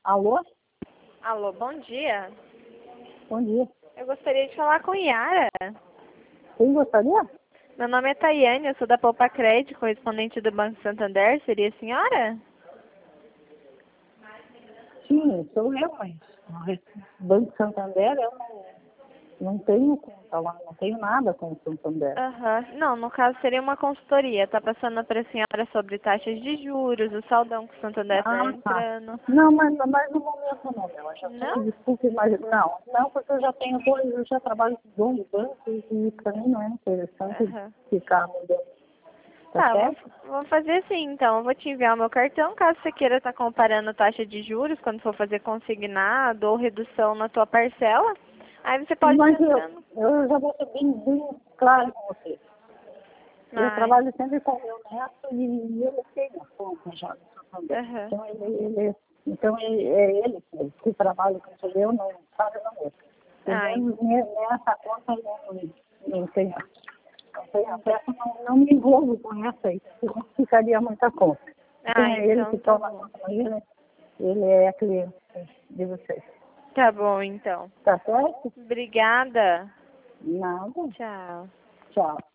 Alô? Alô, bom dia. Bom dia. Eu gostaria de falar com Yara. Quem gostaria? Meu nome é Tayane, eu sou da Poupa Crédito, correspondente do Banco Santander. Seria a senhora? Sim, sou eu, mas no Banco Santander eu não tenho conta lá, não tenho nada com o Santander. Aham. Não, no caso seria uma consultoria. Tá passando para a senhora sobre taxas de juros, o saldão que o Santander está Ah, tá. entrando. Não, mas no momento não, eu já Não? tenho, desculpe, mas não, porque eu já tenho eu já trabalho com dois bancos e para mim não é interessante Aham. ficar mudando. Tá Tá, certo? vamos fazer assim então. Eu vou te enviar o meu cartão, caso você queira estar comparando taxa de juros quando for fazer consignado ou redução na tua parcela. Aí você pode Mas estar entrando. eu já vou ser bem claro com você. Eu Ai, trabalho sempre com o meu neto e ele tem a conta já no Santander. aham. Então é ele que trabalha com ele, eu não sabe não é. Ai, Entendeu? Nessa conta eu não tenho acesso, não me envolvo com essa aí, senão ficaria muita conta. Então é ele então que tá toma a bom. conta, mas ele é cliente de vocês. Tá bom, então. Tá certo? Obrigada. Nada. Tchau. Tchau.